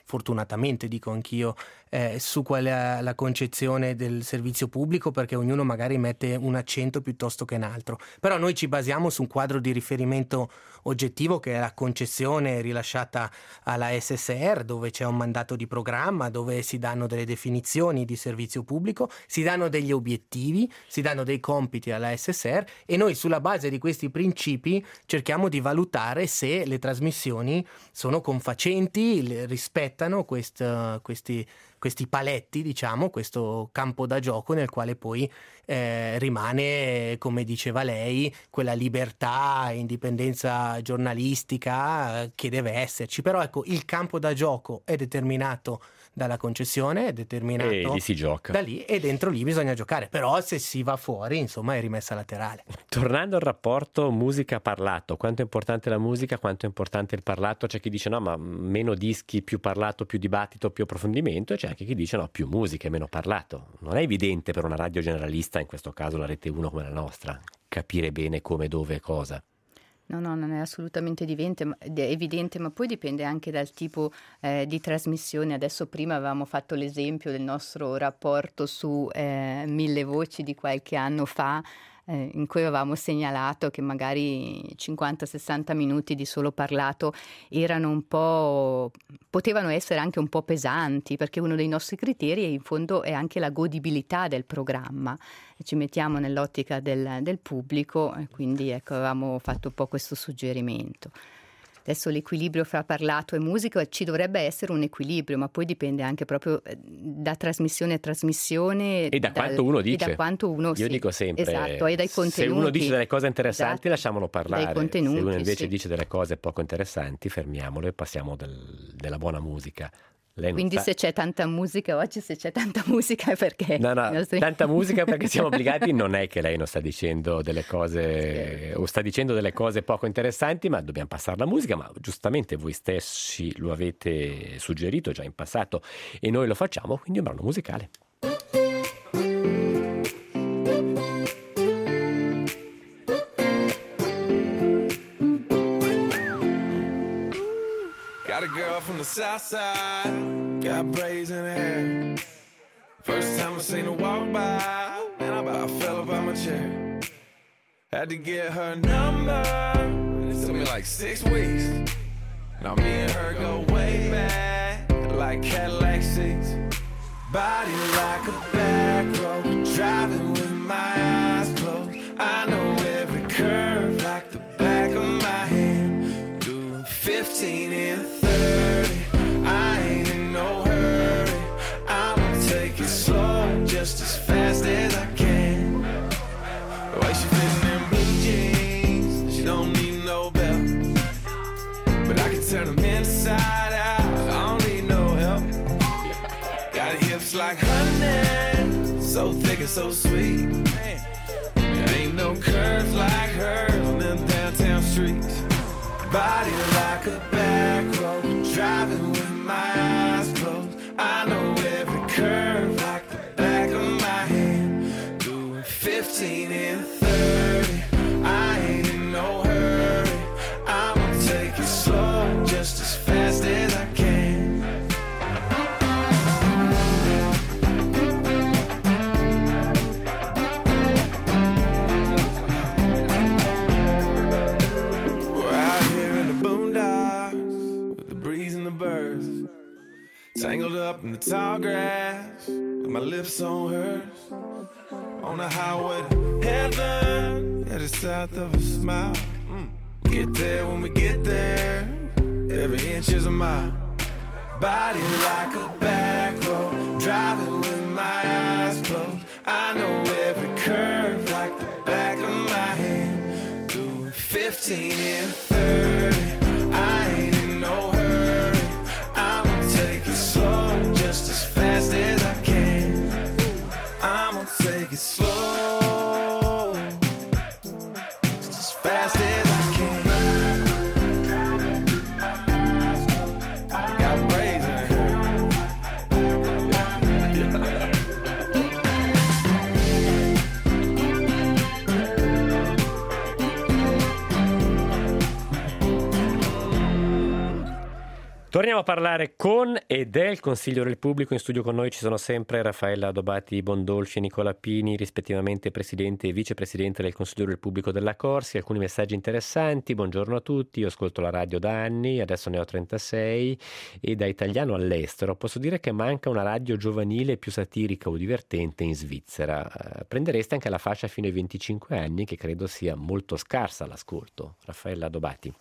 fortunatamente dico anch'io, su qual è la concezione del servizio pubblico, perché ognuno magari mette un accento piuttosto che un altro. Però noi ci basiamo su un quadro di riferimento oggettivo che è la concessione rilasciata alla SSR, dove c'è un mandato di programma, dove si danno delle definizioni di servizio pubblico, si danno degli obiettivi, si danno dei compiti alla SSR e noi sulla base di questi principi cerchiamo di valutare se le trasmissioni sono confacenti, rispettano questi paletti, diciamo, questo campo da gioco nel quale poi rimane, come diceva lei, quella libertà, indipendenza giornalistica che deve esserci. Però ecco, il campo da gioco è determinato dalla concessione, è determinato e lì si gioca. da lì, e dentro lì bisogna giocare. Però se si va fuori, insomma, è rimessa laterale. Tornando al rapporto musica-parlato, quanto è importante la musica, quanto è importante il parlato? C'è chi dice no, ma meno dischi, più parlato, più dibattito, più approfondimento, e c'è anche chi dice no, più musica e meno parlato. Non è evidente per una radio generalista, in questo caso la Rete 1 come la nostra, capire bene come, dove e cosa. No, non è assolutamente evidente, ma poi dipende anche dal tipo di trasmissione. Adesso prima avevamo fatto l'esempio del nostro rapporto su 1000 voci di qualche anno fa, in cui avevamo segnalato che magari 50-60 minuti di solo parlato potevano essere anche un po' pesanti, perché uno dei nostri criteri in fondo è anche la godibilità del programma. Ci mettiamo nell'ottica del pubblico, e quindi ecco, avevamo fatto un po' questo suggerimento. Adesso l'equilibrio fra parlato e musica, ci dovrebbe essere un equilibrio, ma poi dipende anche proprio da trasmissione a trasmissione. E da quanto uno dice. E da quanto uno, Io dico sempre, esatto, e dai contenuti. Se uno dice delle cose interessanti, esatto, lasciamolo parlare. Dai contenuti, se uno invece sì, dice delle cose poco interessanti, fermiamolo e passiamo della buona musica. Quindi se c'è tanta musica oggi, se c'è tanta musica è perché... No, tanta musica perché siamo obbligati, non è che lei non sta dicendo delle cose o sta dicendo delle cose poco interessanti, ma dobbiamo passare la musica, ma giustamente voi stessi lo avete suggerito già in passato e noi lo facciamo, quindi un brano musicale. Got a girl from the south side, got braids in her hair. First time I seen her walk by, man, I about fell up out my chair. Had to get her number, it took me like 6 weeks. Now me and her go way back, like Cadillac seats. Body like a back road, driving with my eyes closed. I know every curve like the back of my hand. Doing 15 and 30, I ain't in no hurry. I'ma take it slow, just as fast as I can. The way she fitting in blue jeans, she don't need no belt. But I can turn them inside out, I don't need no help. Got hips like honey, so thick and so sweet. There ain't no curves like hers on them downtown streets. Body like a back road, driving with my eyes closed. I know every curve like the back of my hand. Doing 15 and 30, I ain't in no hurry. I'ma take it slow, just as fast as I can. Tangled up in the tall grass, with my lips on hers. On the highway to heaven, at the south of a smile. Get there when we get there, every inch is a mile. Body like a back road, driving with my eyes closed. I know every curve like the back of my hand. Doing 15 and 30, I ain't in no hurry. I'ma take it slow, just as fast as I can. I'ma take it slow, just as fast as I can. Got braids in her. Torniamo a parlare con e del Consiglio del Pubblico. In studio con noi ci sono sempre Raffaella Dobati Bondolci e Nicola Pini, rispettivamente Presidente e Vicepresidente del Consiglio del Pubblico della Corsi. Alcuni messaggi interessanti. Buongiorno a tutti, io ascolto la radio da anni, adesso ne ho 36 e da italiano all'estero posso dire che manca una radio giovanile più satirica o divertente in Svizzera. Prendereste anche la fascia fino ai 25 anni, che credo sia molto scarsa all'ascolto. Raffaella Dobati.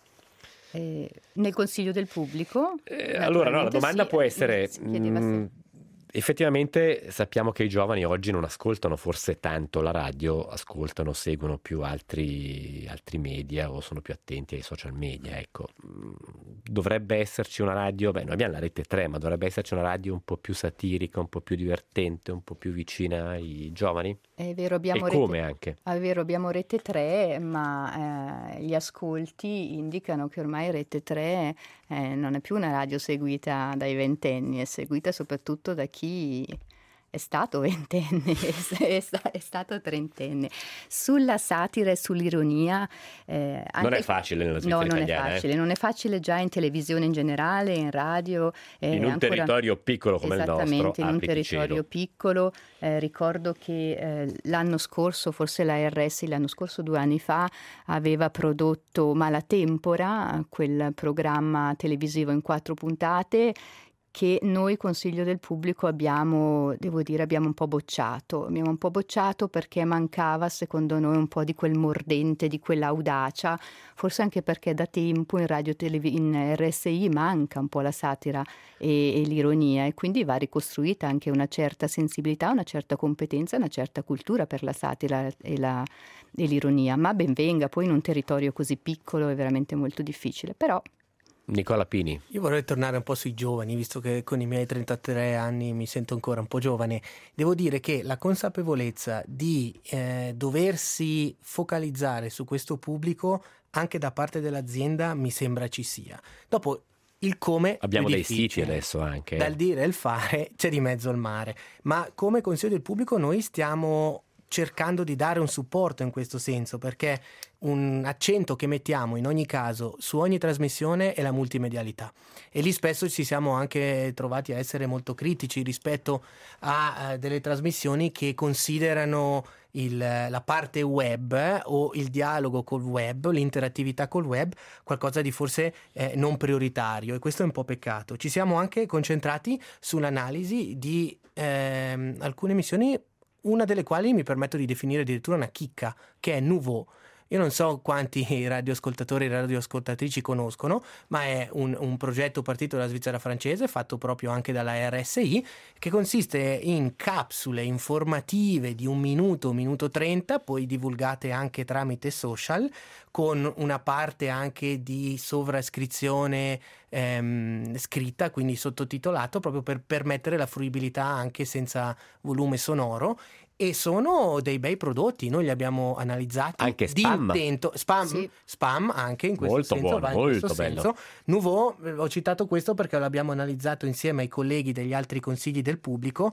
Nel Consiglio del Pubblico? Allora, no, la domanda può essere, chiedeva effettivamente sappiamo che i giovani oggi non ascoltano forse tanto la radio, ascoltano, seguono più altri media o sono più attenti ai social media, ecco. Dovrebbe esserci una radio, noi abbiamo la Rete 3, ma dovrebbe esserci una radio un po' più satirica, un po' più divertente, un po' più vicina ai giovani? È vero, abbiamo abbiamo Rete 3, ma gli ascolti indicano che ormai Rete 3 non è più una radio seguita dai ventenni, è seguita soprattutto da chi è stato ventenne, è stato trentenne. Sulla satira e sull'ironia non è facile nella Svizzera italiana. Non è facile già in televisione in generale, in radio. In un territorio piccolo come il nostro. Esattamente, in un territorio piccolo. Ricordo che l'anno scorso, forse la RS l'anno scorso, 2 anni fa, aveva prodotto Malatempora, quel programma televisivo in 4 puntate, che noi Consiglio del Pubblico abbiamo un po' bocciato. Abbiamo un po' bocciato perché mancava, secondo noi, un po' di quel mordente, di quell'audacia, forse anche perché da tempo in RSI manca un po' la satira e l'ironia, e quindi va ricostruita anche una certa sensibilità, una certa competenza, una certa cultura per la satira e l'ironia. Ma ben venga, poi in un territorio così piccolo è veramente molto difficile, però... Nicola Pini. Io vorrei tornare un po' sui giovani, visto che con i miei 33 anni mi sento ancora un po' giovane. Devo dire che la consapevolezza di doversi focalizzare su questo pubblico anche da parte dell'azienda mi sembra ci sia. Dopo il come abbiamo dei siti adesso anche. Dal dire e il fare c'è di mezzo il mare, ma come Consiglio del Pubblico noi stiamo cercando di dare un supporto in questo senso, perché un accento che mettiamo in ogni caso su ogni trasmissione è la multimedialità, e lì spesso ci siamo anche trovati a essere molto critici rispetto a delle trasmissioni che considerano la parte web o il dialogo col web, l'interattività col web, qualcosa di forse non prioritario, e questo è un po' peccato. Ci siamo anche concentrati sull'analisi di alcune emissioni, una delle quali mi permetto di definire addirittura una chicca, che è Nouveau. Io non so quanti radioascoltatori e radioascoltatrici conoscono, ma è un progetto partito dalla Svizzera francese, fatto proprio anche dalla RSI, che consiste in capsule informative di 1 minuto, 1 minuto 30, poi divulgate anche tramite social, con una parte anche di sovrascrizione scritta, quindi sottotitolato, proprio per permettere la fruibilità anche senza volume sonoro. E sono dei bei prodotti, noi li abbiamo analizzati. Anche spam. Sì. Spam anche in questo molto senso. Buono, molto bello. Senso. Nouveau, ho citato questo perché l'abbiamo analizzato insieme ai colleghi degli altri consigli del pubblico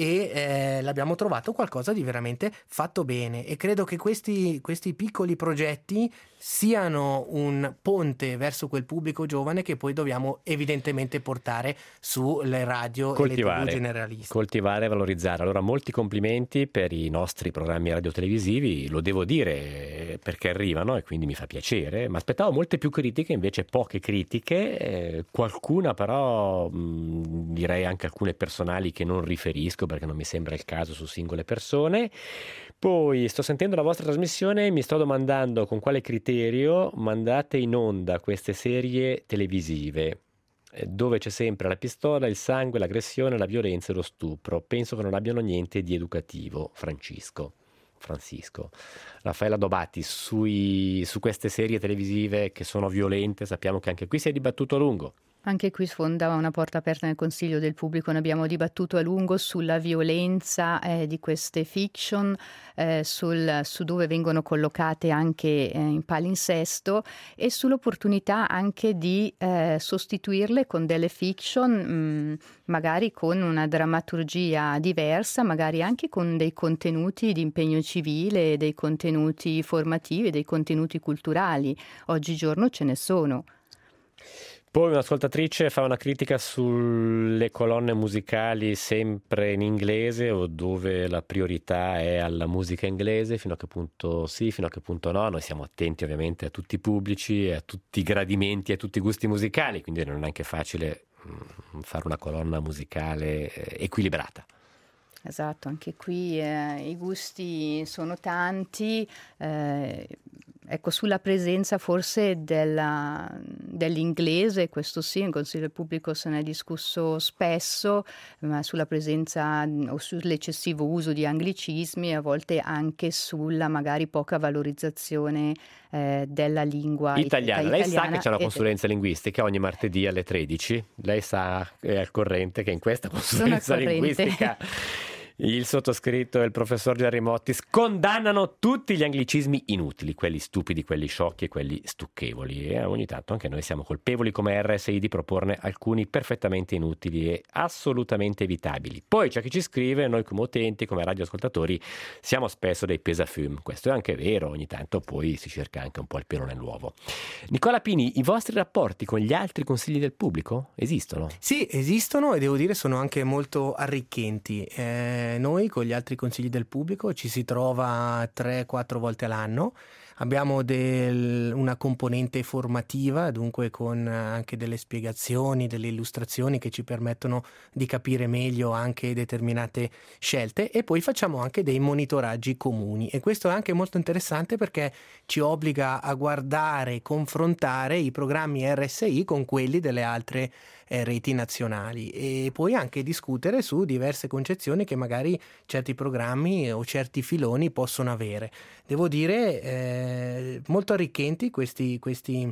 e l'abbiamo trovato qualcosa di veramente fatto bene, e credo che questi piccoli progetti siano un ponte verso quel pubblico giovane che poi dobbiamo evidentemente portare sulle radio e le TV generaliste. Coltivare e valorizzare. Allora, molti complimenti per i nostri programmi radiotelevisivi, lo devo dire, perché arrivano e quindi mi fa piacere, ma aspettavo molte più critiche, invece poche critiche, qualcuna però direi anche alcune personali che non riferisco perché non mi sembra il caso su singole persone. Poi sto sentendo la vostra trasmissione e mi sto domandando con quale criterio mandate in onda queste serie televisive dove c'è sempre la pistola, il sangue, l'aggressione, la violenza e lo stupro. Penso che non abbiano niente di educativo. Francisco. Raffaella Dobati, su queste serie televisive che sono violente, sappiamo che anche qui si è dibattuto a lungo. Anche qui sfonda una porta aperta nel Consiglio del Pubblico, ne abbiamo dibattuto a lungo sulla violenza di queste fiction, su dove vengono collocate anche in palinsesto, e sull'opportunità anche di sostituirle con delle fiction, magari con una drammaturgia diversa, magari anche con dei contenuti di impegno civile, dei contenuti formativi, dei contenuti culturali. Oggigiorno ce ne sono. Poi un'ascoltatrice fa una critica sulle colonne musicali sempre in inglese, o dove la priorità è alla musica inglese, fino a che punto sì, fino a che punto no. Noi siamo attenti ovviamente a tutti i pubblici, a tutti i gradimenti, a tutti i gusti musicali, quindi non è anche facile fare una colonna musicale equilibrata. Esatto, anche qui i gusti sono tanti. Ecco, sulla presenza forse dell'inglese, questo sì, in Consiglio del Pubblico se ne è discusso spesso, ma sulla presenza o sull'eccessivo uso di anglicismi, a volte anche sulla magari poca valorizzazione della lingua italiana. Lei sa che c'è una consulenza linguistica ogni martedì alle 13? Lei sa, è al corrente, che in questa consulenza linguistica il sottoscritto e il professor Gerry Mottis condannano tutti gli anglicismi inutili, quelli stupidi, quelli sciocchi e quelli stucchevoli, e ogni tanto anche noi siamo colpevoli come RSI di proporne alcuni perfettamente inutili e assolutamente evitabili. Poi c'è chi ci scrive: noi come utenti, come radioascoltatori siamo spesso dei pesafume. Questo è anche vero, ogni tanto poi si cerca anche un po' il pelo nell'uovo. Nicola Pini, i vostri rapporti con gli altri consigli del pubblico esistono? Sì, esistono, e devo dire sono anche molto arricchenti. Noi con gli altri consigli del pubblico ci si trova 3-4 volte all'anno. Abbiamo una componente formativa, dunque con anche delle spiegazioni, delle illustrazioni che ci permettono di capire meglio anche determinate scelte, e poi facciamo anche dei monitoraggi comuni, e questo è anche molto interessante perché ci obbliga a guardare, confrontare i programmi RSI con quelli delle altre reti nazionali, e poi anche discutere su diverse concezioni che magari certi programmi o certi filoni possono avere. Devo dire molto arricchenti questi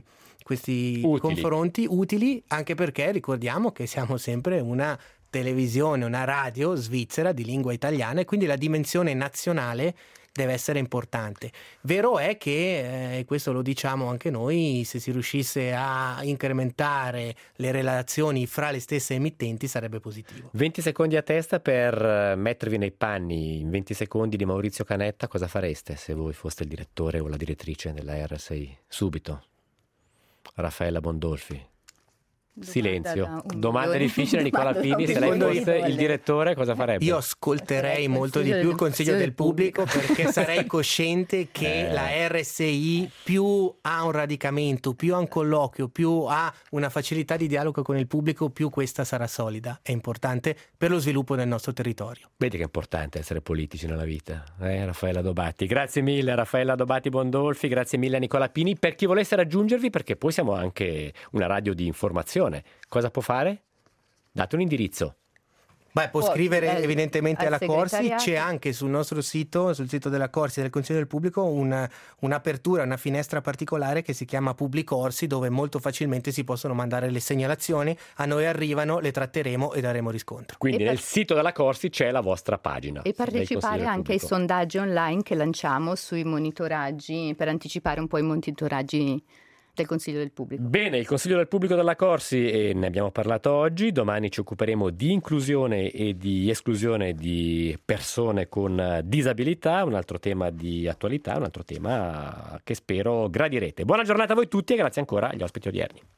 confronti utili, anche perché ricordiamo che siamo sempre una televisione, una radio svizzera di lingua italiana, e quindi la dimensione nazionale deve essere importante. Vero è che, questo lo diciamo anche noi, se si riuscisse a incrementare le relazioni fra le stesse emittenti sarebbe positivo. 20 secondi a testa per mettervi nei panni, in 20 secondi, di Maurizio Canetta. Cosa fareste se voi foste il direttore o la direttrice della RSI? Subito. Raffaella Bondolfi. Silenzio. Domanda difficile, Nicola Pini. Se lei fosse il direttore, cosa farebbe? Io ascolterei molto di più il Consiglio del Pubblico, perché sarei cosciente che la RSI più ha un radicamento, più ha un colloquio, più ha una facilità di dialogo con il pubblico, più questa sarà solida. È importante per lo sviluppo del nostro territorio. Vedi che è importante essere politici nella vita, Raffaella Dobatti. Grazie mille Raffaella Dobatti Bondolfi, grazie mille a Nicola Pini. Per chi volesse raggiungervi, perché poi siamo anche una radio di informazione, cosa può fare? Date un indirizzo. Può scrivere evidentemente alla Corsi. C'è anche sul nostro sito, sul sito della Corsi e del Consiglio del Pubblico, un'apertura, una finestra particolare che si chiama Publicorsi, dove molto facilmente si possono mandare le segnalazioni, a noi arrivano, le tratteremo e daremo riscontro. Quindi nel sito della Corsi c'è la vostra pagina. E partecipare anche ai sondaggi online che lanciamo sui monitoraggi, per anticipare un po' i monitoraggi del Consiglio del Pubblico. Bene, il Consiglio del Pubblico della Corsi, e ne abbiamo parlato oggi. Domani ci occuperemo di inclusione e di esclusione di persone con disabilità, un altro tema di attualità, un altro tema che spero gradirete. Buona giornata a voi tutti e grazie ancora agli ospiti odierni.